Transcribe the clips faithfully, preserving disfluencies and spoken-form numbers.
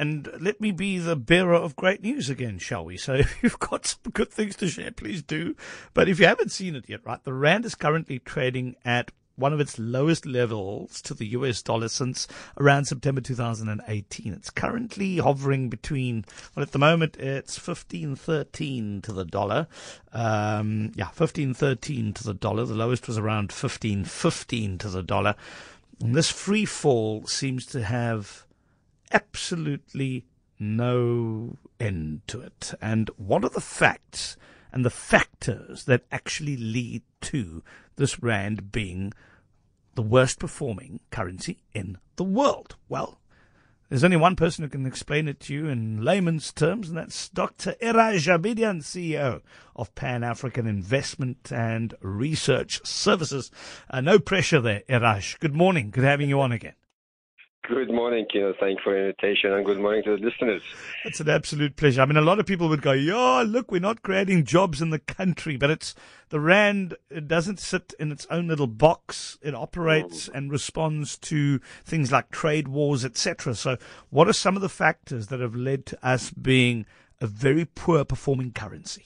And let me be the bearer of great news again, shall we? So if you've got some good things to share, please do. But if you haven't seen it yet, right, the Rand is currently trading at one of its lowest levels to the U S dollar since around September two thousand eighteen. It's currently hovering between, well, at the moment, it's fifteen thirteen to the dollar. Um, yeah, fifteen thirteen to the dollar. The lowest was around fifteen fifteen to the dollar. And this free fall seems to have absolutely no end to it. And what are the facts and the factors that actually lead to this Rand being the worst performing currency in the world? Well, there's only one person who can explain it to you in layman's terms, and that's Doctor Iraj Abedian, C E O of Pan-African Investment and Research Services. Uh, no pressure there, Iraj. Good morning. Good having you on again. Good morning, Kino. Thank you for the invitation, and good morning to the listeners. It's an absolute pleasure. I mean, a lot of people would go, "Yeah, look, we're not creating jobs in the country," but it's the Rand. It doesn't sit in its own little box. It operates mm. and responds to things like trade wars, et cetera. So, what are some of the factors that have led to us being a very poor performing currency?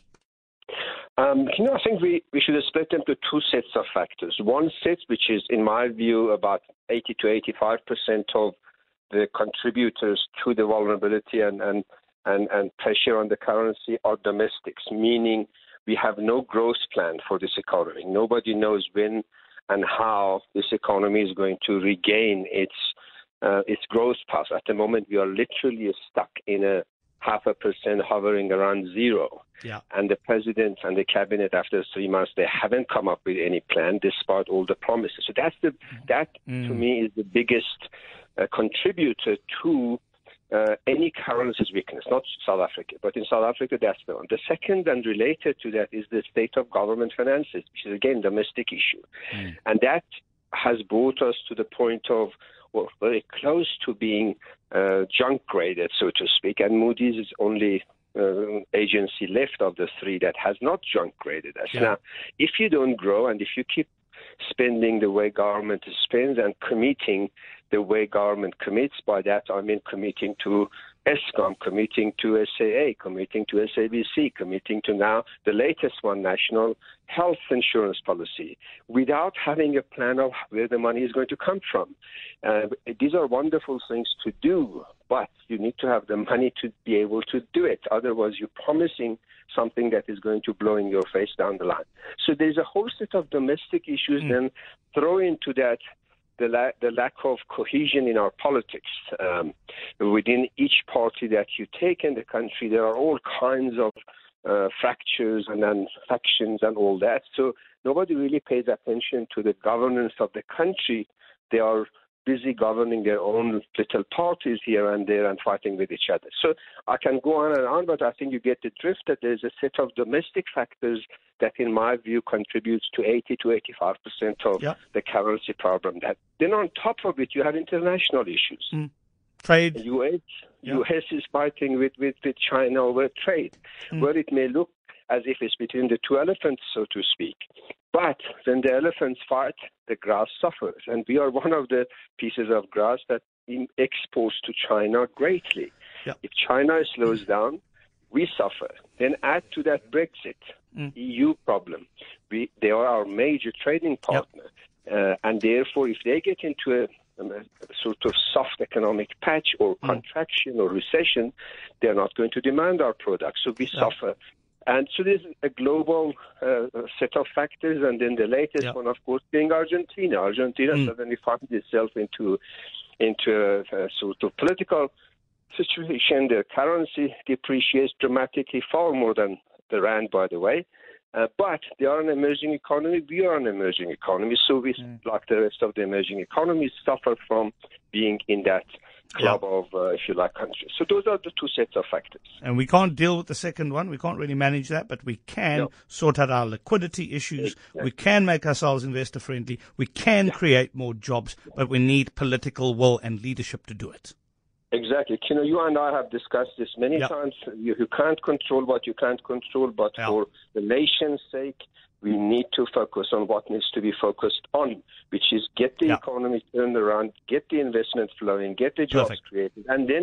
Um, you know, I think we, we should split them into two sets of factors. One set, which is, in my view, about eighty to eighty-five percent of the contributors to the vulnerability and, and, and, and pressure on the currency are domestics, meaning we have no growth plan for this economy. Nobody knows when and how this economy is going to regain its uh, its growth path. At the moment, we are literally stuck in a half a percent hovering around zero. Yeah. And the president and the cabinet, after three months, they haven't come up with any plan despite all the promises. So that's the that mm. to me is the biggest uh, contributor to uh, any currency's weakness, not South Africa, but in South Africa, that's the one. The second and related to that is the state of government finances, which is again domestic issue. Mm. And that has brought us to the point of, well, very close to being uh, junk graded, so to speak. And Moody's is only uh, agency left of the three that has not junk graded us. Yeah. Now, if you don't grow and if you keep spending the way government spends and committing the way government commits, by that I mean committing to Eskom, committing to S A A, committing to S A B C, committing to now the latest one, national health insurance policy, without having a plan of where the money is going to come from. Uh, these are wonderful things to do, but you need to have the money to be able to do it. Otherwise, you're promising something that is going to blow in your face down the line. So there's a whole set of domestic issues, mm. then throw into that The, la- the lack of cohesion in our politics. Um, within each party that you take in the country, there are all kinds of uh, fractures and then factions and all that. So nobody really pays attention to the governance of the country. They are busy governing their own little parties here and there and fighting with each other. So I can go on and on, but I think you get the drift that there's a set of domestic factors that, in my view, contributes to eighty to eighty-five percent of yeah. the currency problem. That then on top of it, you have international issues. Mm. Trade. The U S, yeah. U S is fighting with, with, with China over trade, mm. where it may look as if it's between the two elephants, so to speak. But when the elephants fight, the grass suffers. And we are one of the pieces of grass that is exposed to China greatly. Yeah. If China slows down, we suffer. Then add to that Brexit, mm. E U problem. We, they are our major trading partner. Yep. Uh, and therefore, if they get into a, a sort of soft economic patch or mm. contraction or recession, they're not going to demand our products. So we yep. suffer. And so there's a global uh, set of factors, and then the latest yep. one, of course, being Argentina. Argentina mm. suddenly finds itself into into a, a sort of political situation. The currency depreciates dramatically, far more than the Rand, by the way. Uh, but they are an emerging economy. We are an emerging economy. So we, mm. like the rest of the emerging economies, suffer from being in that club yep. of, uh, if you like, countries. So those are the two sets of factors. And we can't deal with the second one. We can't really manage that, but we can no. sort out our liquidity issues. Exactly. We can make ourselves investor-friendly. We can yeah. create more jobs, but we need political will and leadership to do it. Exactly. You know, you and I have discussed this many yep. times. You, you can't control what you can't control, but yep. for the nation's sake, we need to focus on what needs to be focused on, which is get the yep. economy turned around, get the investment flowing, get the jobs Perfect. created, and then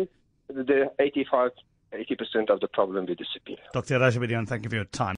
the eighty-five, eighty percent of the problem will disappear. Doctor Rajabedian, thank you for your time.